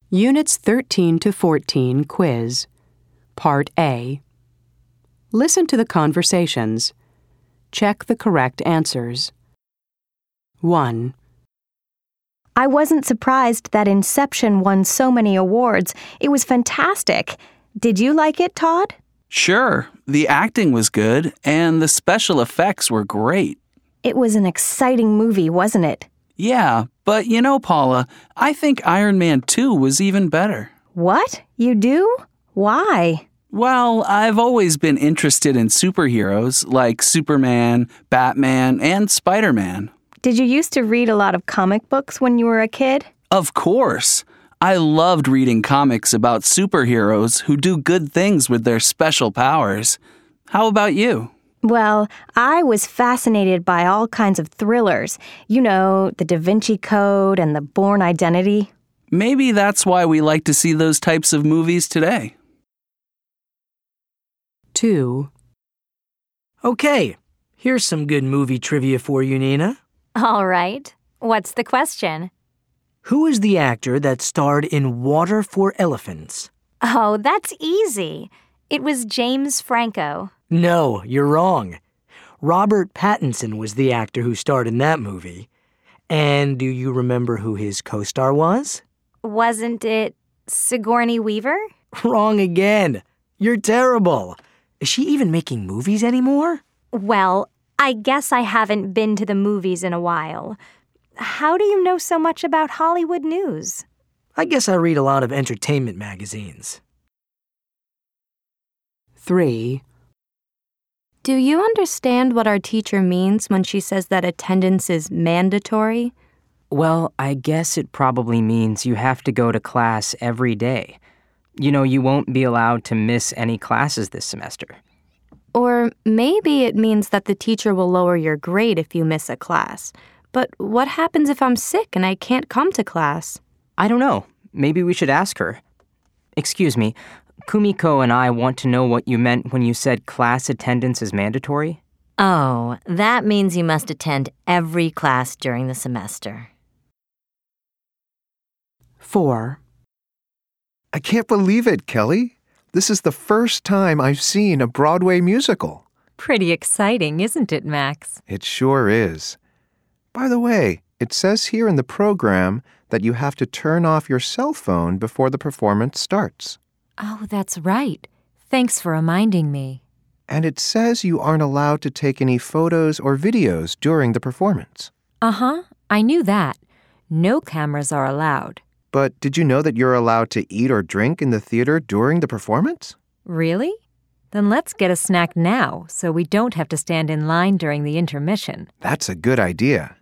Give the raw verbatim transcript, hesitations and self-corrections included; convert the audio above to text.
Units thirteen to fourteen quiz. Part A. Listen to the conversations. Check the correct answers. one. I wasn't surprised that Inception won so many awards. It was fantastic. Did you like it, Todd? Sure, the acting was good, and the special effects were great. It was an exciting movie, wasn't it? Yeah, but you know, Paula, I think Iron Man two was even better. What? You do? Why? Well, I've always been interested in superheroes like Superman, Batman, and Spider-Man. Did you used to read a lot of comic books when you were a kid? Of course. I loved reading comics about superheroes who do good things with their special powers. How about you? Well, I was fascinated by all kinds of thrillers. You know, the Da Vinci Code and the Bourne Identity. Maybe that's why we like to see those types of movies today. two. Okay, here's some good movie trivia for you, Nina. All right. What's the question? Who is the actor that starred in Water for Elephants? Oh, that's easy. It was James Franco. No, you're wrong. Robert Pattinson was the actor who starred in that movie. And do you remember who his co-star was? Wasn't it Sigourney Weaver? Wrong again. You're terrible. Is she even making movies anymore? Well, I guess I haven't been to the movies in a while. How do you know so much about Hollywood news? I guess I read a lot of entertainment magazines. three. Do you understand what our teacher means when she says that attendance is mandatory? Well, I guess it probably means you have to go to class every day. You know, you won't be allowed to miss any classes this semester. Or maybe it means that the teacher will lower your grade if you miss a class. But what happens if I'm sick and I can't come to class? I don't know. Maybe we should ask her. Excuse me, Kumiko and I want to know what you meant when you said class attendance is mandatory. Oh, that means you must attend every class during the semester. four. I can't believe it, Kelly. This is the first time I've seen a Broadway musical. Pretty exciting, isn't it, Max? It sure is. By the way, it says here in the program that you have to turn off your cell phone before the performance starts. Oh, that's right. Thanks for reminding me. And it says you aren't allowed to take any photos or videos during the performance. Uh-huh, I knew that. No cameras are allowed. But did you know that you're allowed to eat or drink in the theater during the performance? Really? Then let's get a snack now so we don't have to stand in line during the intermission. That's a good idea.